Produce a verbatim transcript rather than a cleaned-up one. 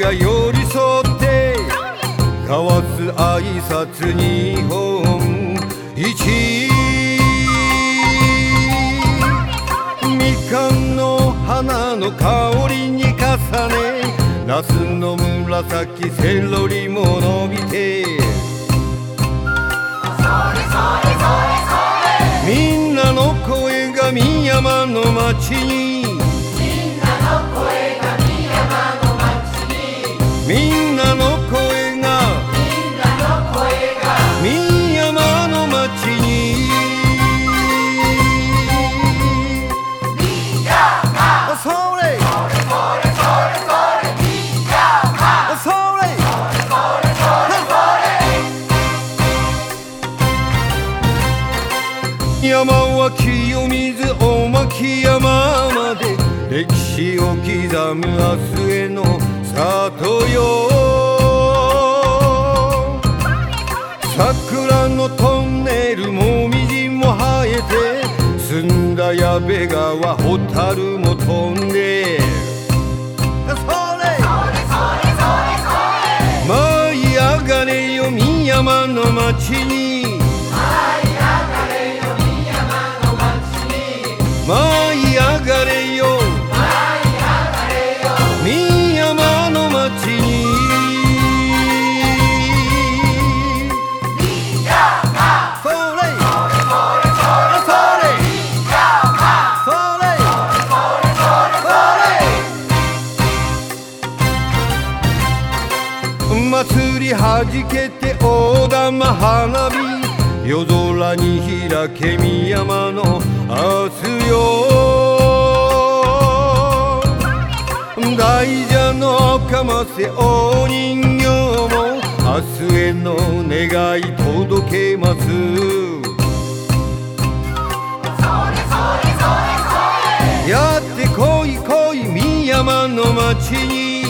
が寄り添って交わす挨拶日本一。みかんの花の香りに重ね、ナスの紫セロリも伸びて、みんなの声が深山の街に、 みんなの声が深山の街に、 みんなの声がみんなの声が深山の街に。 深山、 それそれそれそれそれ深山、 それそれそれそれ山は清水お牧山まで、歴史を刻む明日への里よ。桜のトンネルもみじも生えて、澄んだ矢部川ホタルも飛んで、それそれそれそれ舞い上がれよ深山の街に、 舞い上がれよ深山の街に、 舞い上がれよ舞い上がれよ深山の街に。 深山、 それそれそれそれそれ深山、 それそれそれそれ祭りはじけて大玉花火、夜空に開け深山の明日よ。大蛇のかませ大人形も明日への願い届けます。 それそれそれそれやってこいこい深山の街に。